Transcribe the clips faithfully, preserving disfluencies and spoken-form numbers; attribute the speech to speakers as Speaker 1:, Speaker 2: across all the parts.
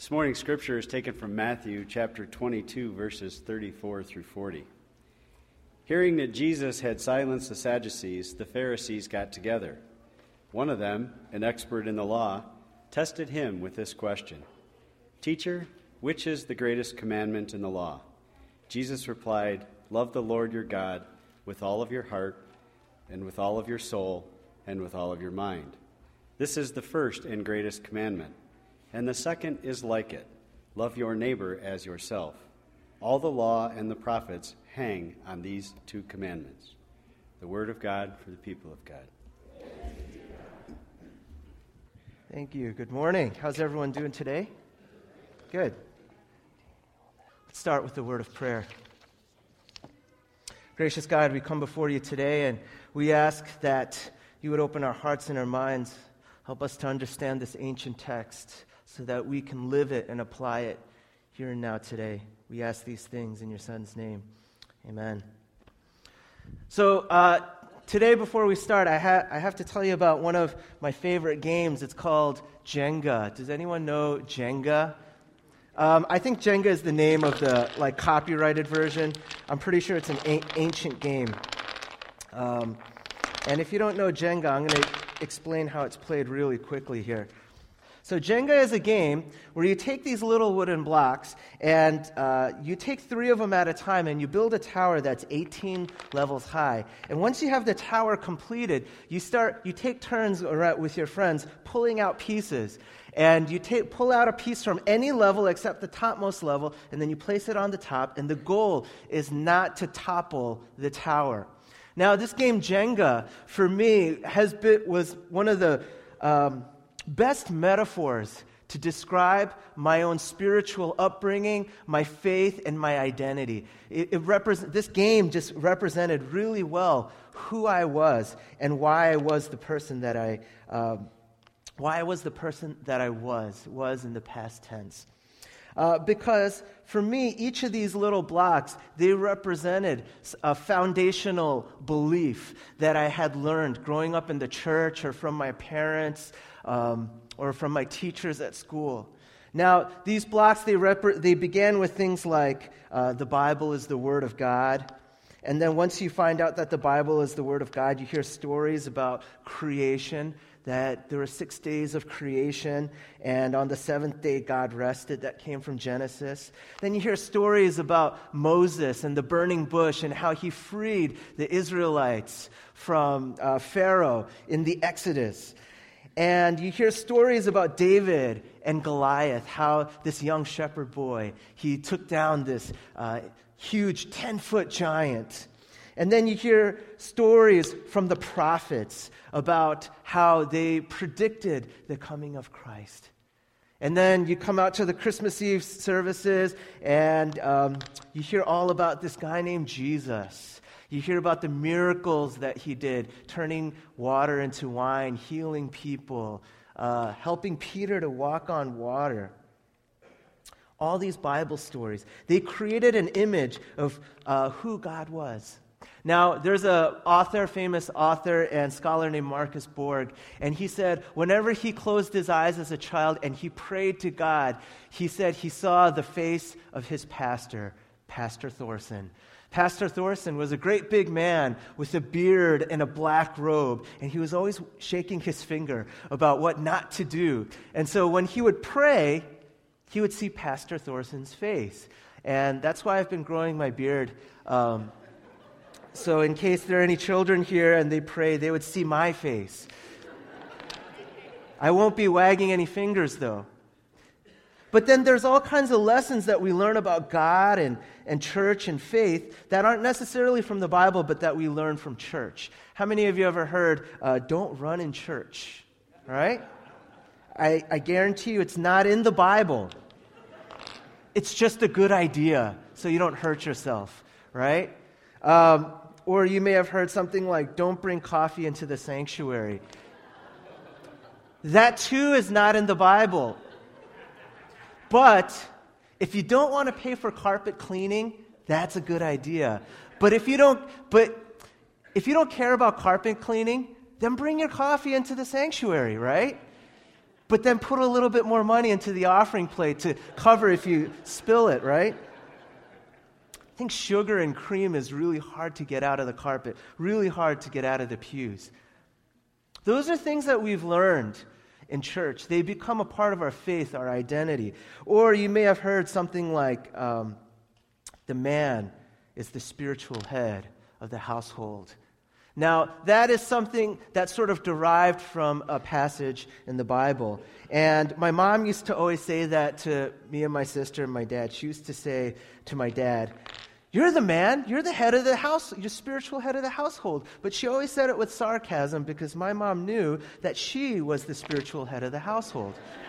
Speaker 1: This morning's scripture is taken from Matthew chapter twenty-two, verses thirty-four through forty. Hearing that Jesus had silenced the Sadducees, the Pharisees got together. One of them, an expert in the law, tested him with this question: "Teacher, which is the greatest commandment in the law?" Jesus replied, "Love the Lord your God with all of your heart, and with all of your soul, and with all of your mind. This is the first and greatest commandment. And the second is like it: love your neighbor as yourself. All the law and the prophets hang on these two commandments." The word of God for the people of God.
Speaker 2: Thank you. Good morning. How's everyone doing today? Good. Let's start with the word of prayer. Gracious God, we come before you today and we ask that you would open our hearts and our minds, help us to understand this ancient text so that we can live it and apply it here and now today. We ask these things in your Son's name. Amen. So uh, today, before we start, I, ha- I have to tell you about one of my favorite games. It's called Jenga. Does anyone know Jenga? Um, I think Jenga is the name of the like copyrighted version. I'm pretty sure it's an a- ancient game. Um, and if you don't know Jenga, I'm going to explain how it's played really quickly here. So Jenga is a game where you take these little wooden blocks and uh, you take three of them at a time and you build a tower that's eighteen levels high. And once you have the tower completed, you start you take turns with your friends pulling out pieces. And you take, pull out a piece from any level except the topmost level, and then you place it on the top, and the goal is not to topple the tower. Now, this game Jenga, for me, has been, was one of the um, best metaphors to describe my own spiritual upbringing, my faith, and my identity. It, it represent, this game just represented really well who I was and why I was the person that I um, why I was the person that I was, was in the past tense. Uh, because for me, each of these little blocks, they represented a foundational belief that I had learned growing up in the church or from my parents um, or from my teachers at school. Now, these blocks, they, rep- they began with things like uh, the Bible is the Word of God. And then once you find out that the Bible is the Word of God, you hear stories about creation, that there were six days of creation, and on the seventh day God rested. That came from Genesis. Then you hear stories about Moses and the burning bush and how he freed the Israelites from uh, Pharaoh in the Exodus. And you hear stories about David and Goliath, how this young shepherd boy, he took down this uh, huge ten-foot giant. And then you hear stories from the prophets about how they predicted the coming of Christ. And then you come out to the Christmas Eve services and um, you hear all about this guy named Jesus. You hear about the miracles that he did, turning water into wine, healing people, uh, helping Peter to walk on water. All these Bible stories, they created an image of uh, who God was. Now, there's an author, famous author and scholar named Marcus Borg, and he said whenever he closed his eyes as a child and he prayed to God, he said he saw the face of his pastor, Pastor Thorson. Pastor Thorson was a great big man with a beard and a black robe, and he was always shaking his finger about what not to do. And so when he would pray, he would see Pastor Thorson's face. And that's why I've been growing my beard. Um, So in case there are any children here and they pray, they would see my face. I won't be wagging any fingers, though. But then there's all kinds of lessons that we learn about God and, and church and faith that aren't necessarily from the Bible, but that we learn from church. How many of you ever heard, uh, don't run in church? All right? I, I guarantee you it's not in the Bible. It's just a good idea so you don't hurt yourself, right? Um, or you may have heard something like, don't bring coffee into the sanctuary. That too is not in the Bible. But if you don't want to pay for carpet cleaning, that's a good idea. But if you don't, but if you don't care about carpet cleaning, then bring your coffee into the sanctuary, right? but then put a little bit more money into the offering plate to cover if you spill it, right? I think sugar and cream is really hard to get out of the carpet, really hard to get out of the pews. Those are things that we've learned in church. They become a part of our faith, our identity. Or you may have heard something like, um, the man is the spiritual head of the household. Now, that is something that's sort of derived from a passage in the Bible. And my mom used to always say that to me and my sister and my dad. She used to say to my dad, "You're the man, you're the head of the house, you're spiritual head of the household." But she always said it with sarcasm because my mom knew that she was the spiritual head of the household.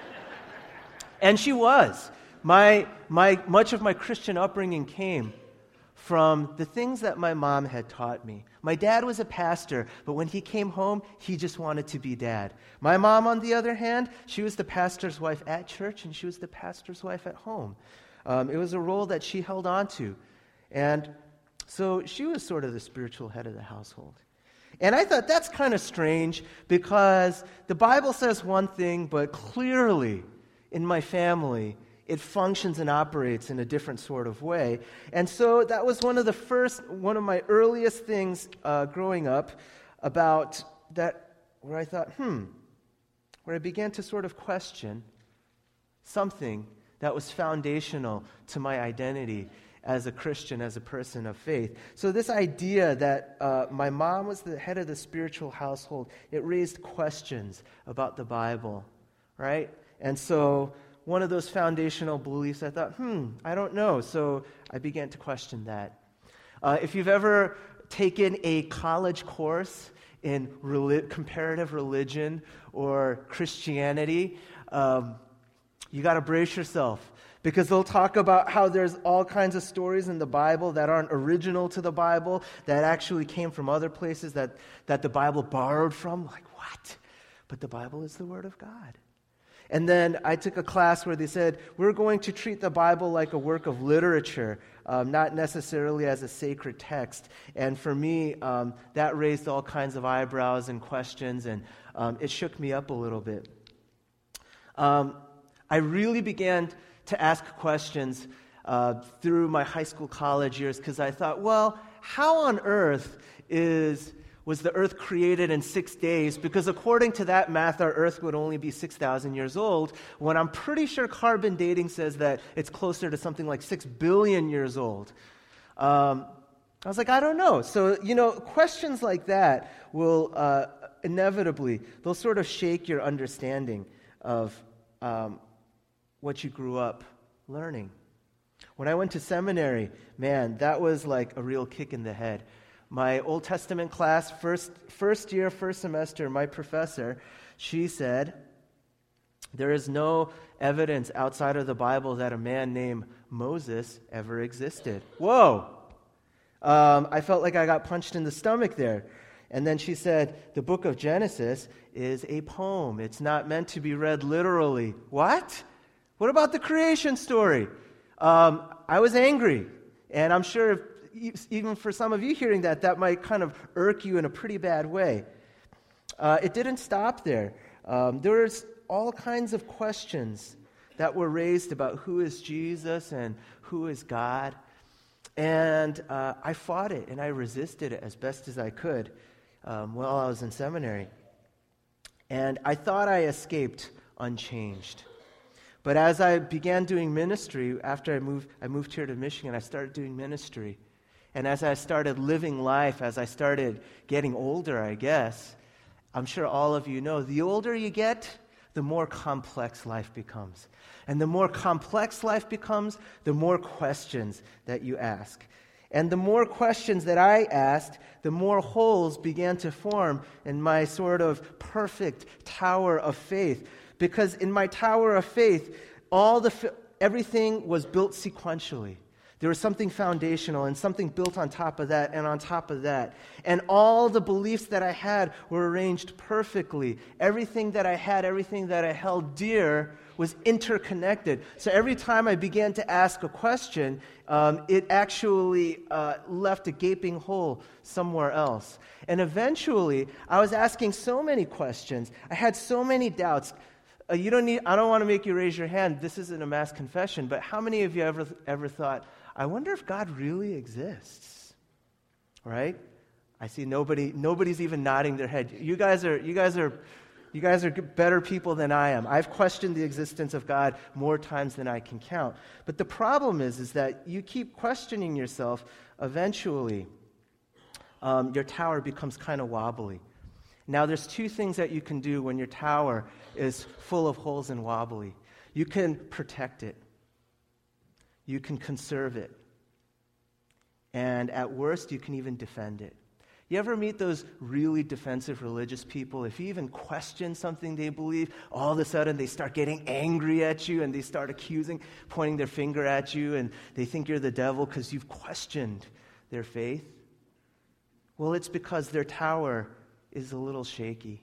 Speaker 2: And she was. My, my, much of my Christian upbringing came from the things that my mom had taught me. My dad was a pastor, but when he came home, he just wanted to be dad. My mom, on the other hand, she was the pastor's wife at church, and she was the pastor's wife at home. Um, it was a role that she held on to. And so she was sort of the spiritual head of the household. And I thought that's kind of strange because the Bible says one thing, but clearly in my family, it functions and operates in a different sort of way. And so that was one of the first, one of my earliest things uh, growing up about that, where I thought, hmm, where I began to sort of question something that was foundational to my identity as a Christian, as a person of faith. So this idea that uh, my mom was the head of the spiritual household, it raised questions about the Bible, right? And so one of those foundational beliefs, I thought, hmm, I don't know. So I began to question that. Uh, if you've ever taken a college course in rel- comparative religion or Christianity, um, you got to brace yourself. Because they'll talk about how there's all kinds of stories in the Bible that aren't original to the Bible, that actually came from other places that, that the Bible borrowed from. Like, what? But the Bible is the Word of God. And then I took a class where they said, we're going to treat the Bible like a work of literature, um, not necessarily as a sacred text. And for me, um, that raised all kinds of eyebrows and questions, and um, it shook me up a little bit. Um, I really began to ask questions uh, through my high school, college years, because I thought, well, how on earth is was the earth created in six days? Because according to that math, our earth would only be six thousand years old, when I'm pretty sure carbon dating says that it's closer to something like six billion years old. Um, I was like, I don't know. So, you know, questions like that will uh, inevitably, they'll sort of shake your understanding of um, what you grew up learning. When I went to seminary, man, that was like a real kick in the head. My Old Testament class, first first year, first semester, my professor, she said, there is no evidence outside of the Bible that a man named Moses ever existed. Whoa! Um, I felt like I got punched in the stomach there. And then she said, the book of Genesis is a poem. It's not meant to be read literally. What? What about the creation story? Um, I was angry, and I'm sure if even for some of you hearing that, that might kind of irk you in a pretty bad way. Uh, it didn't stop there. Um, there was all kinds of questions that were raised about who is Jesus and who is God. And uh, I fought it, and I resisted it as best as I could um, while I was in seminary. And I thought I escaped unchanged. But as I began doing ministry, after I moved, I moved here to Michigan, I started doing ministry. And as I started living life, as I started getting older, I guess, I'm sure all of you know, the older you get, the more complex life becomes. And the more complex life becomes, the more questions that you ask. And the more questions that I asked, the more holes began to form in my sort of perfect tower of faith. Because in my tower of faith, all the everything was built sequentially. There was something foundational and something built on top of that and on top of that. And all the beliefs that I had were arranged perfectly. Everything that I had, everything that I held dear was interconnected. So every time I began to ask a question, um, it actually uh, left a gaping hole somewhere else. And eventually, I was asking so many questions. I had so many doubts. Uh, you don't need, I don't want to make you raise your hand. This isn't a mass confession, but how many of you ever ever thought, I wonder if God really exists? Right? I see nobody nobody's even nodding their head. You guys are you guys are you guys are better people than I am. I've questioned the existence of God more times than I can count. But the problem is is that you keep questioning yourself, eventually um, your tower becomes kind of wobbly. Now, there's two things that you can do when your tower is full of holes and wobbly. You can protect it. You can conserve it. And at worst, you can even defend it. You ever meet those really defensive religious people? If you even question something they believe, all of a sudden they start getting angry at you and they start accusing, pointing their finger at you, and they think you're the devil because you've questioned their faith. Well, it's because their tower is a little shaky.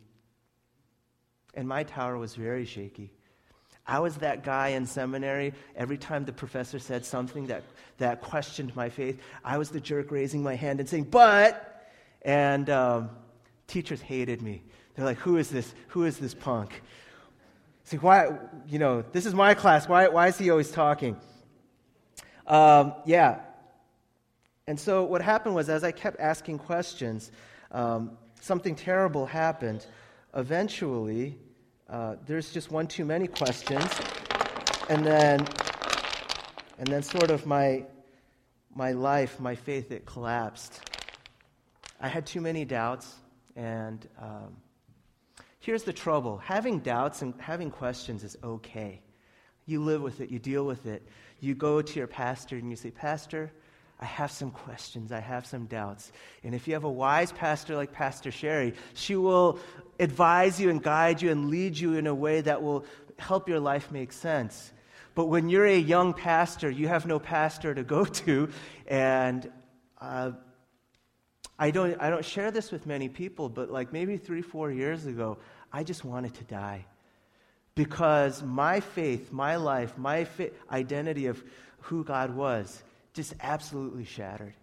Speaker 2: And my tower was very shaky. I was that guy in seminary. Every time the professor said something that, that questioned my faith, I was the jerk raising my hand and saying, but, and um, teachers hated me. They're like, who is this? Who is this punk? It's like, why, you know, this is my class. Why, why is he always talking? Um, yeah. And so what happened was, as I kept asking questions, um, something terrible happened. Eventually, uh, there's just one too many questions, and then, and then sort of my, my life, my faith, it collapsed. I had too many doubts, and um, here's the trouble: having doubts and having questions is okay. You live with it, you deal with it. You go to your pastor and you say, "Pastor, I have some questions, I have some doubts." And if you have a wise pastor like Pastor Sherry, she will advise you and guide you and lead you in a way that will help your life make sense. But when you're a young pastor, you have no pastor to go to, and uh, I don't I don't share this with many people, but like maybe three, four years ago, I just wanted to die. Because my faith, my life, my fa- identity of who God was just absolutely shattered.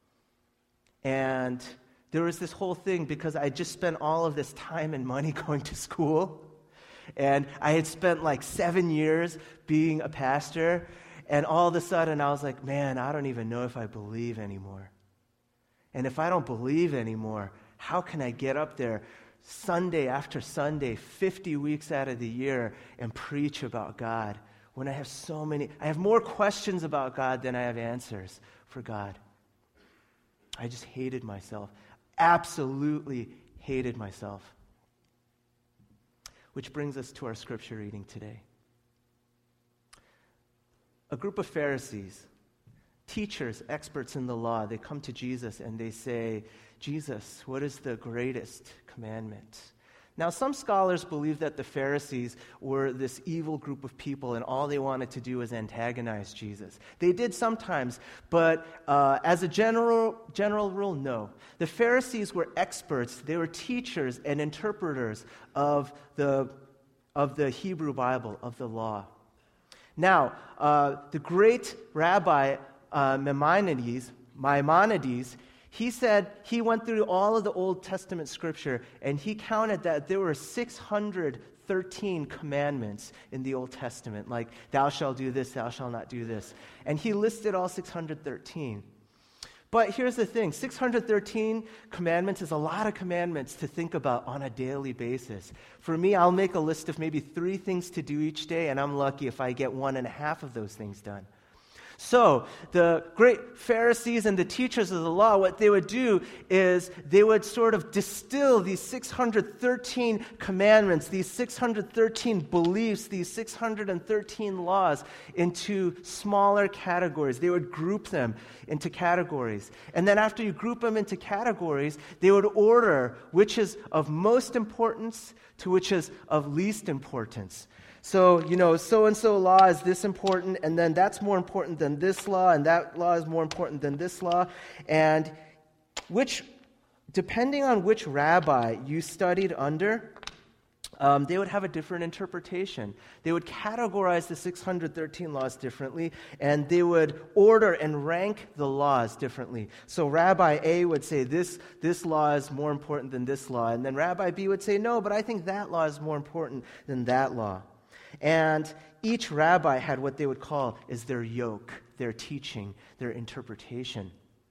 Speaker 2: And there was this whole thing because I just spent all of this time and money going to school. And I had spent like seven years being a pastor. And all of a sudden I was like, man, I don't even know if I believe anymore. And if I don't believe anymore, how can I get up there Sunday after Sunday, fifty weeks out of the year, and preach about God when I have so many, I have more questions about God than I have answers for God? I just hated myself. Absolutely hated myself. Which brings us to our scripture reading today. A group of Pharisees, teachers, experts in the law, they come to Jesus and they say, Jesus, what is the greatest commandment? Now, some scholars believe that the Pharisees were this evil group of people and all they wanted to do was antagonize Jesus. They did sometimes, but uh, as a general, general rule, no. The Pharisees were experts. They were teachers and interpreters of the, of the Hebrew Bible, of the law. Now, uh, the great rabbi uh, Maimonides, Maimonides, he said he went through all of the Old Testament scripture and he counted that there were six hundred thirteen commandments in the Old Testament, like thou shalt do this, thou shalt not do this. And he listed all six hundred thirteen. But here's the thing, six hundred thirteen commandments is a lot of commandments to think about on a daily basis. For me, I'll make a list of maybe three things to do each day, and I'm lucky if I get one and a half of those things done. So the great Pharisees and the teachers of the law, what they would do is they would sort of distill these six hundred thirteen commandments, these six hundred thirteen beliefs, these six hundred thirteen laws into smaller categories. They would group them into categories. And then after you group them into categories, they would order which is of most importance to which is of least importance. So, you know, so-and-so law is this important, and then that's more important than this law, and that law is more important than this law. And which, depending on which rabbi you studied under, um, they would have a different interpretation. They would categorize the six hundred thirteen laws differently, and they would order and rank the laws differently. So Rabbi A would say this, this law is more important than this law, and then Rabbi B would say, no, but I think that law is more important than that law. And each rabbi had what they would call is their yoke, their teaching, their interpretation.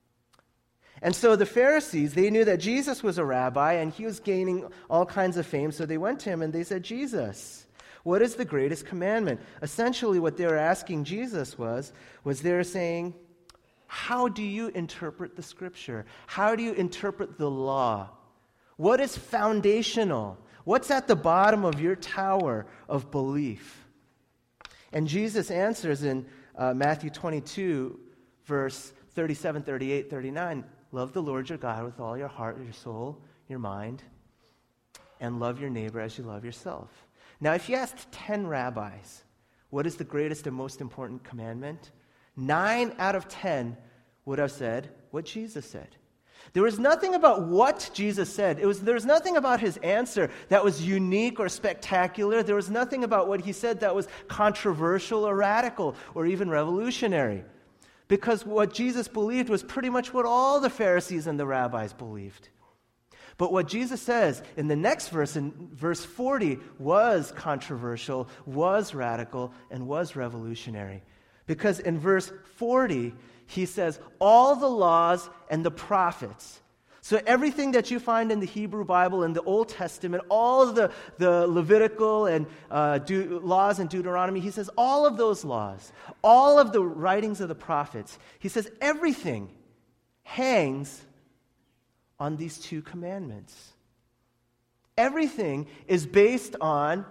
Speaker 2: And so the Pharisees, they knew that Jesus was a rabbi and he was gaining all kinds of fame, so they went to him and they said, Jesus, what is the greatest commandment? Essentially what they were asking Jesus was, was they were saying, how do you interpret the Scripture? How do you interpret the law? What is foundational? What's at the bottom of your tower of belief? And Jesus answers in uh, Matthew twenty-two, verse thirty-seven, thirty-eight, thirty-nine, love the Lord your God with all your heart, your soul, your mind, and love your neighbor as you love yourself. Now, if you asked ten rabbis, what is the greatest and most important commandment? Nine out of ten would have said what Jesus said. There was nothing about what Jesus said. It was, there was nothing about his answer that was unique or spectacular. There was nothing about what he said that was controversial or radical or even revolutionary. Because what Jesus believed was pretty much what all the Pharisees and the rabbis believed. But what Jesus says in the next verse, in verse forty, was controversial, was radical, and was revolutionary. Because in verse forty, he says, all the laws and the prophets. So everything that you find in the Hebrew Bible, in the Old Testament, all of the, the Levitical and uh, De- laws in Deuteronomy, he says all of those laws, all of the writings of the prophets, he says everything hangs on these two commandments. Everything is based on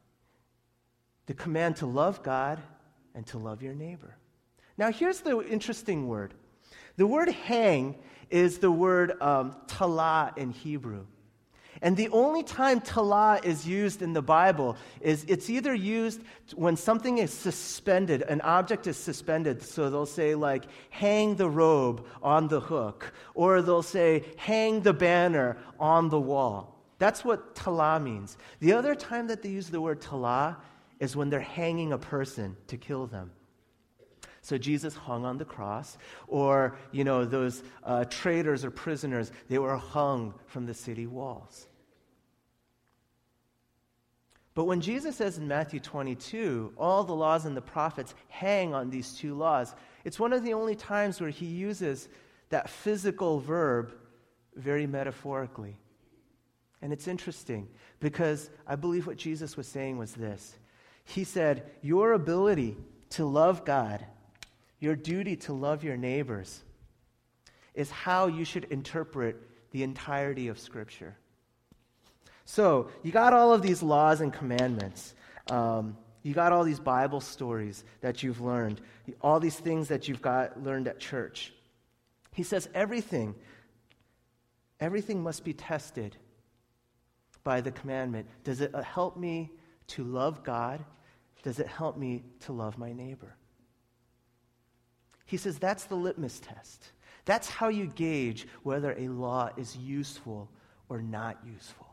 Speaker 2: the command to love God and to love your neighbor. Now, here's the interesting word. The word hang is the word um, talah in Hebrew. And the only time talah is used in the Bible is it's either used when something is suspended, an object is suspended. So they'll say, like, hang the robe on the hook. Or they'll say, hang the banner on the wall. That's what talah means. The other time that they use the word talah is when they're hanging a person to kill them. So Jesus hung on the cross, or, you know, those uh, traitors or prisoners, they were hung from the city walls. But when Jesus says in Matthew twenty-two, all the laws and the prophets hang on these two laws, it's one of the only times where he uses that physical verb very metaphorically. And it's interesting, because I believe what Jesus was saying was this. He said, your ability to love God, your duty to love your neighbors, is how you should interpret the entirety of Scripture. So, you got all of these laws and commandments. Um, you got all these Bible stories that you've learned, all these things that you've got learned at church. He says everything, everything must be tested by the commandment. Does it help me to love God? Does it help me to love my neighbor? He says that's the litmus test. That's how you gauge whether a law is useful or not useful.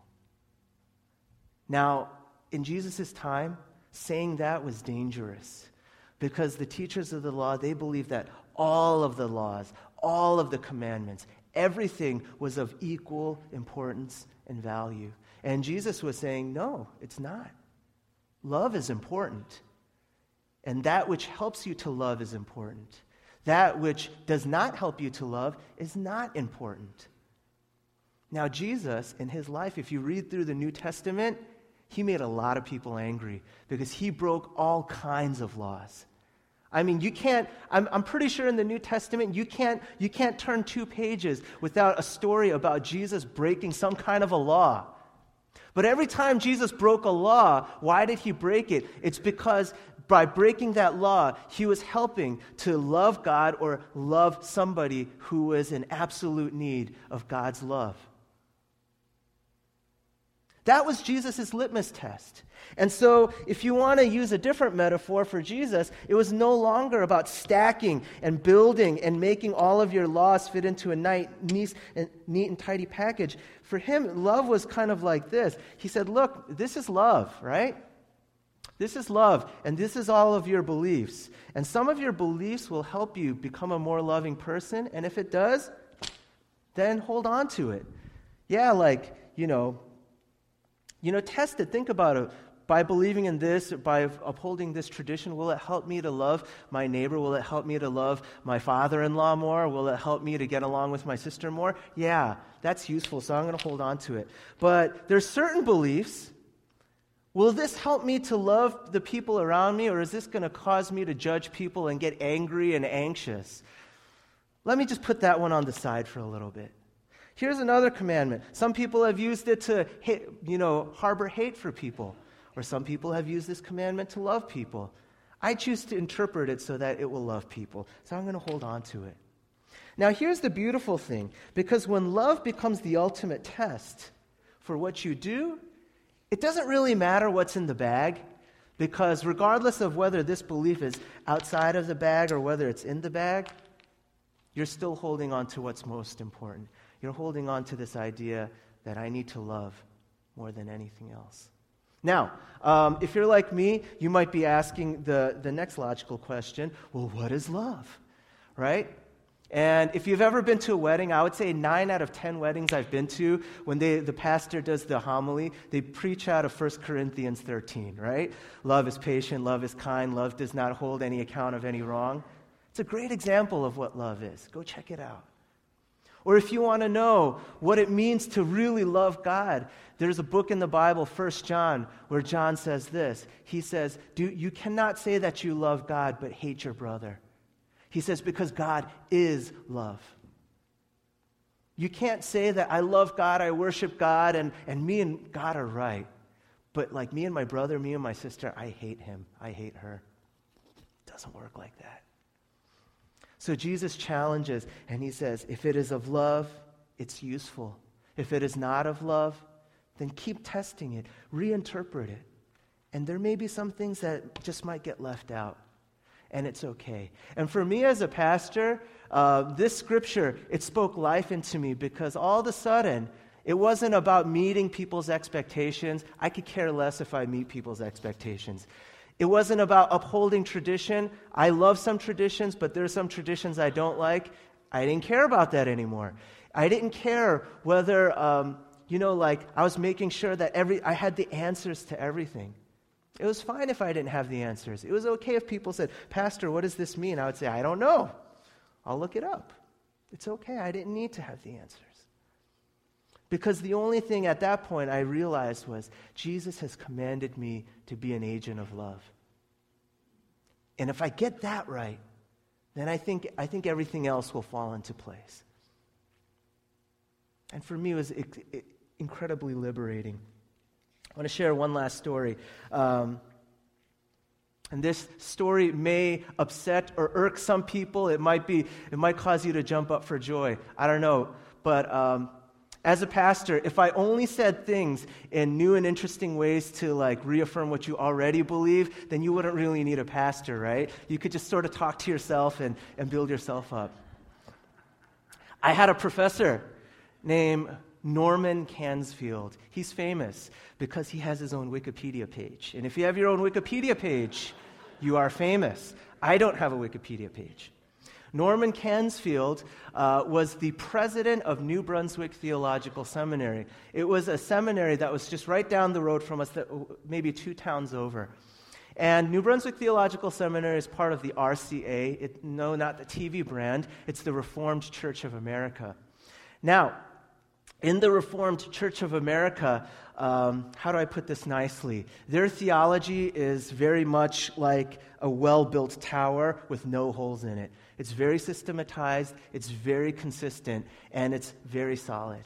Speaker 2: Now, in Jesus' time, saying that was dangerous, because the teachers of the law, they believed that all of the laws, all of the commandments, everything was of equal importance and value. And Jesus was saying, no, it's not. Love is important. And that which helps you to love is important. That which does not help you to love is not important. Now, Jesus, in his life, if you read through the New Testament, he made a lot of people angry because he broke all kinds of laws. I mean, you can't, I'm, I'm pretty sure in the New Testament, you can't, you can't turn two pages without a story about Jesus breaking some kind of a law. But every time Jesus broke a law, why did he break it? It's because by breaking that law, he was helping to love God or love somebody who was in absolute need of God's love. That was Jesus' litmus test. And so, if you want to use a different metaphor for Jesus, it was no longer about stacking and building and making all of your laws fit into a neat and tidy package. For him, love was kind of like this. He said, look, this is love, right? This is love, and this is all of your beliefs. And some of your beliefs will help you become a more loving person, and if it does, then hold on to it. Yeah, like, you know, You know, test it. Think about it. by believing in this, by upholding this tradition, will it help me to love my neighbor? Will it help me to love my father-in-law more? Will it help me to get along with my sister more? Yeah, that's useful, so I'm going to hold on to it. But there's certain beliefs. Will this help me to love the people around me, or is this going to cause me to judge people and get angry and anxious? Let me just put that one on the side for a little bit. Here's another commandment. Some people have used it to, hate, you know, harbor hate for people, or some people have used this commandment to love people. I choose to interpret it so that it will love people, so I'm going to hold on to it. Now, here's the beautiful thing, because when love becomes the ultimate test for what you do, it doesn't really matter what's in the bag, because regardless of whether this belief is outside of the bag or whether it's in the bag, you're still holding on to what's most important. You're holding on to this idea that I need to love more than anything else. Now, um, if you're like me, you might be asking the, the next logical question, well, what is love, right? And if you've ever been to a wedding, I would say nine out of ten weddings I've been to, when they, the pastor does the homily, they preach out of First Corinthians thirteen, right? Love is patient, love is kind, love does not hold any account of any wrong. It's a great example of what love is. Go check it out. Or if you want to know what it means to really love God, there's a book in the Bible, First John, where John says this. He says, "Do you cannot say that you love God but hate your brother." He says, because God is love. You can't say that I love God, I worship God, and, and me and God are right. But like me and my brother, me and my sister, I hate him, I hate her. It doesn't work like that. So Jesus challenges, and he says, if it is of love, it's useful. If it is not of love, then keep testing it, reinterpret it. And there may be some things that just might get left out. And it's okay. And for me as a pastor, uh, this scripture, it spoke life into me, because all of a sudden, it wasn't about meeting people's expectations. I could care less if I meet people's expectations. It wasn't about upholding tradition. I love some traditions, but there are some traditions I don't like. I didn't care about that anymore. I didn't care whether, um, you know, like I was making sure that every I had the answers to everything. It was fine if I didn't have the answers. It was okay if people said, Pastor, what does this mean? I would say, I don't know. I'll look it up. It's okay. I didn't need to have the answers. Because the only thing at that point I realized was Jesus has commanded me to be an agent of love. And if I get that right, then I think, I think everything else will fall into place. And for me, it was it, it, incredibly liberating. I want to share one last story. Um, and this story may upset or irk some people. It might be, it might cause you to jump up for joy. I don't know. But um, as a pastor, if I only said things in new and interesting ways to like reaffirm what you already believe, then you wouldn't really need a pastor, right? You could just sort of talk to yourself and, and build yourself up. I had a professor named Norman Cansfield. He's famous because he has his own Wikipedia page. And if you have your own Wikipedia page, you are famous. I don't have a Wikipedia page. Norman Cansfield uh, was the president of New Brunswick Theological Seminary. It was a seminary that was just right down the road from us, that, maybe two towns over. And New Brunswick Theological Seminary is part of the R C A. It, no, not the T V brand. It's the Reformed Church of America. Now, in the Reformed Church of America, um, how do I put this nicely? Their theology is very much like a well-built tower with no holes in it. It's very systematized, it's very consistent, and it's very solid.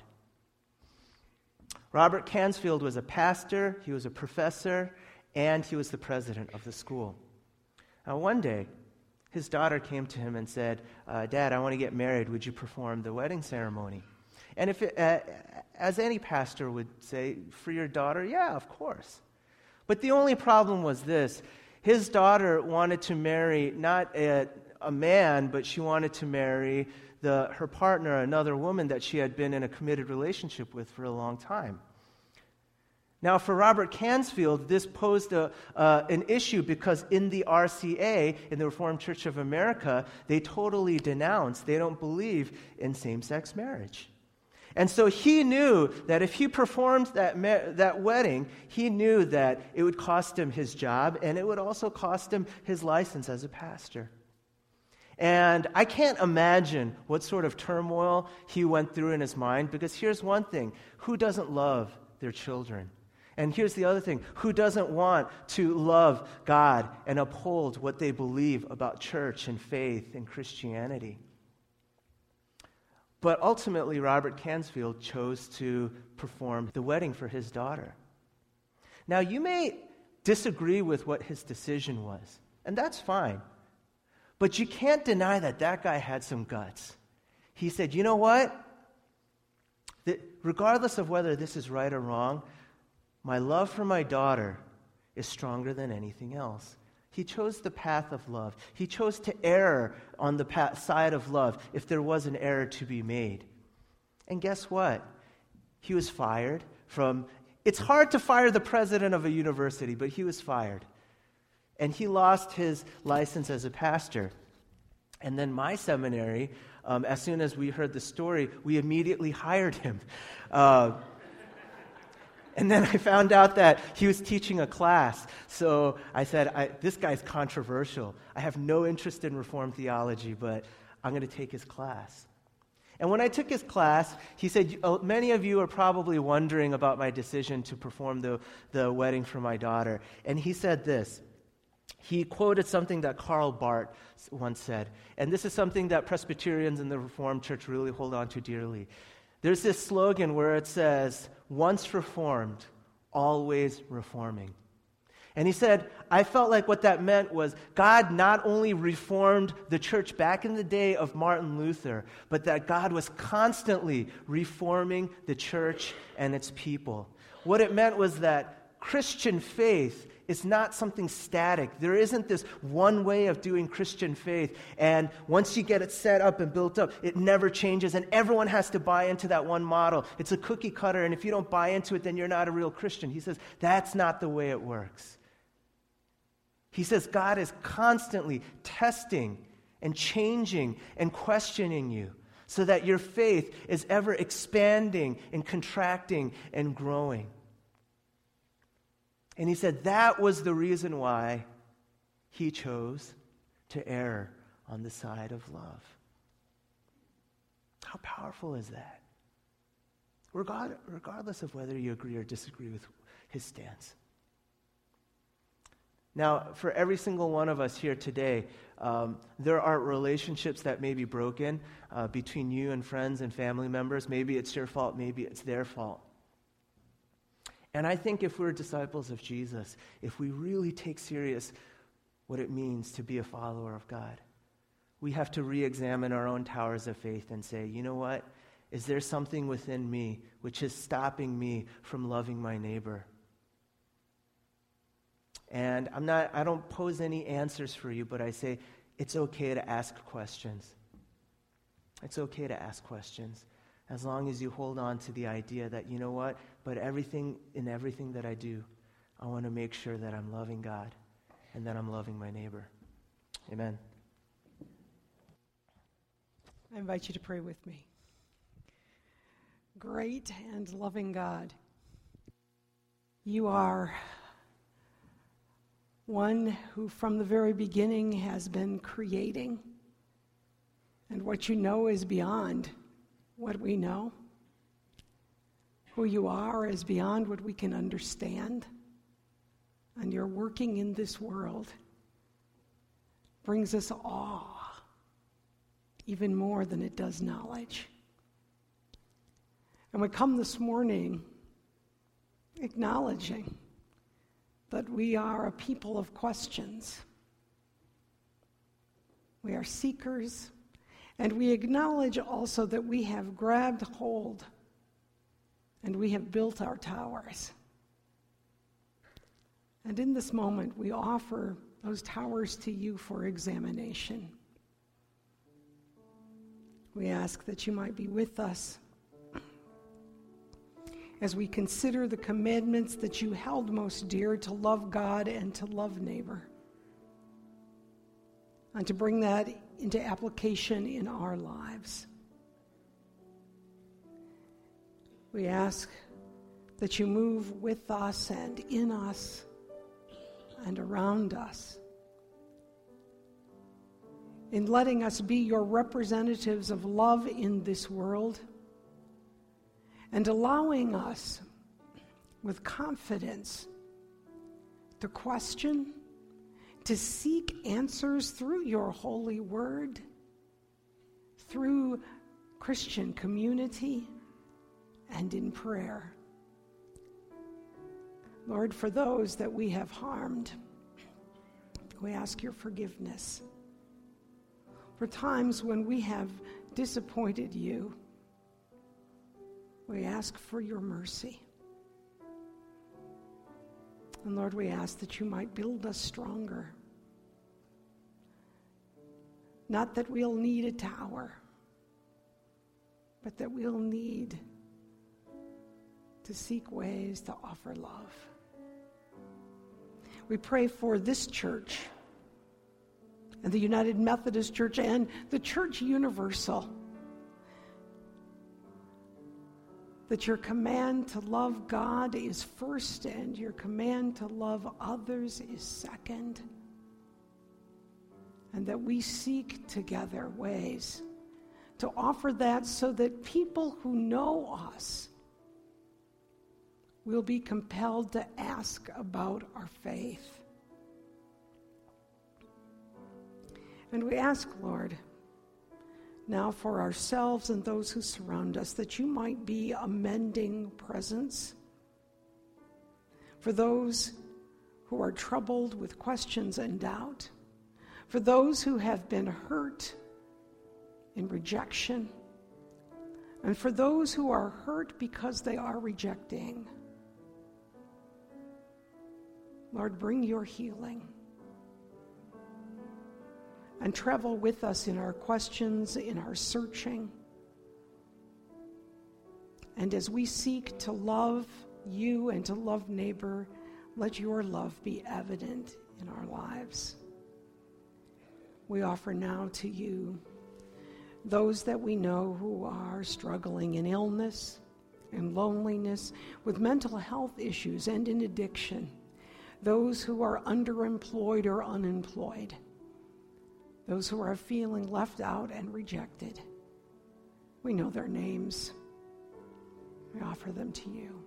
Speaker 2: Robert Cansfield was a pastor, he was a professor, and he was the president of the school. Now, one day, his daughter came to him and said, uh, Dad, I want to get married. Would you perform the wedding ceremony? And if, it, uh, as any pastor would say, for your daughter, yeah, of course. But the only problem was this. His daughter wanted to marry not a, a man, but she wanted to marry the, her partner, another woman that she had been in a committed relationship with for a long time. Now, for Robert Cansfield, this posed a, uh, an issue because in the R C A, in the Reformed Church of America, they totally denounce, they don't believe in same-sex marriage. And so he knew that if he performed that, that wedding, he knew that it would cost him his job, and it would also cost him his license as a pastor. And I can't imagine what sort of turmoil he went through in his mind, because here's one thing: who doesn't love their children? And here's the other thing: who doesn't want to love God and uphold what they believe about church and faith and Christianity? But ultimately, Robert Cansfield chose to perform the wedding for his daughter. Now, you may disagree with what his decision was, and that's fine. But you can't deny that that guy had some guts. He said, you know what? That regardless of whether this is right or wrong, my love for my daughter is stronger than anything else. He chose the path of love. He chose to err on the path, side of love if there was an error to be made. And guess what? He was fired from... It's hard to fire the president of a university, but he was fired. And he lost his license as a pastor. And then my seminary, um, as soon as we heard the story, we immediately hired him. Uh, and then I found out that he was teaching a class. So I said, I, this guy's controversial. I have no interest in Reformed theology, but I'm going to take his class. And when I took his class, he said, many of you are probably wondering about my decision to perform the, the wedding for my daughter. And he said this. He quoted something that Karl Barth once said, and this is something that Presbyterians in the Reformed Church really hold on to dearly. There's this slogan where it says, once reformed, always reforming. And he said, I felt like what that meant was God not only reformed the church back in the day of Martin Luther, but that God was constantly reforming the church and its people. What it meant was that Christian faith is not something static. There isn't this one way of doing Christian faith, and once you get it set up and built up, it never changes, and everyone has to buy into that one model. It's a cookie cutter, and if you don't buy into it, then you're not a real Christian. He says, that's not the way it works. He says God is constantly testing and changing and questioning you so that your faith is ever expanding and contracting and growing. And he said that was the reason why he chose to err on the side of love. How powerful is that? Regard, regardless of whether you agree or disagree with his stance. Now, for every single one of us here today, um, there are relationships that may be broken uh, between you and friends and family members. Maybe it's your fault, maybe it's their fault. And I think if we're disciples of Jesus, if we really take serious what it means to be a follower of God, we have to re-examine our own towers of faith and say, you know what? Is there something within me which is stopping me from loving my neighbor? And I'm not, I don't pose any answers for you, but I say it's okay to ask questions. It's okay to ask questions as long as you hold on to the idea that, you know what, but everything, in everything that I do, I want to make sure that I'm loving God and that I'm loving my neighbor. Amen.
Speaker 3: I invite you to pray with me. Great and loving God, you are one who from the very beginning has been creating, and what you know is beyond what we know. Who you are is beyond what we can understand, and your working in this world brings us awe even more than it does knowledge. And we come this morning acknowledging that we are a people of questions. We are seekers, and we acknowledge also that we have grabbed hold and we have built our towers. And in this moment, we offer those towers to you for examination. We ask that you might be with us as we consider the commandments that you held most dear, to love God and to love neighbor, and to bring that into application in our lives. We ask that you move with us and in us and around us, in letting us be your representatives of love in this world, and allowing us with confidence to question, to seek answers through your holy word, through Christian community, and in prayer. Lord, for those that we have harmed, we ask your forgiveness. For times when we have disappointed you, we ask for your mercy. And Lord, we ask that you might build us stronger. Not that we'll need a tower, but that we'll need to seek ways to offer love. We pray for this church and the United Methodist Church and the Church Universal, that your command to love God is first and your command to love others is second, and that we seek together ways to offer that so that people who know us will be compelled to ask about our faith. And we ask, Lord, now for ourselves and those who surround us, that you might be a mending presence. For those who are troubled with questions and doubt, for those who have been hurt in rejection, and for those who are hurt because they are rejecting. Lord, bring your healing and travel with us in our questions, in our searching. And as we seek to love you and to love neighbor, let your love be evident in our lives. We offer now to you those that we know who are struggling in illness, in loneliness, with mental health issues, and in addiction. Those who are underemployed or unemployed. Those who are feeling left out and rejected. We know their names. We offer them to you.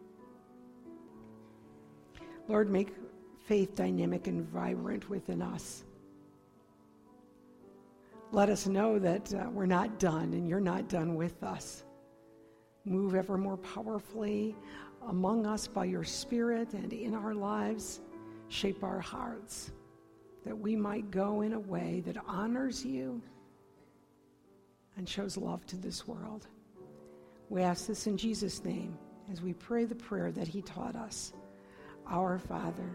Speaker 3: Lord, make faith dynamic and vibrant within us. Let us know that uh, we're not done and you're not done with us. Move ever more powerfully among us by your Spirit and in our lives. Shape our hearts that we might go in a way that honors you and shows love to this world. We ask this in Jesus' name as we pray the prayer that he taught us. Our Father,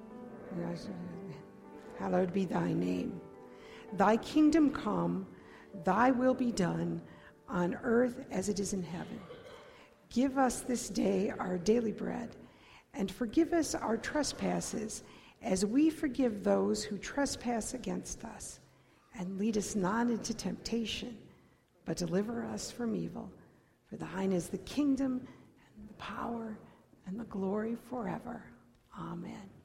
Speaker 3: hallowed be thy name. Thy kingdom come, thy will be done on earth as it is in heaven. Give us this day our daily bread, and forgive us our trespasses as we forgive those who trespass against us. And lead us not into temptation, but deliver us from evil. For thine is the kingdom, and the power, and the glory forever. Amen.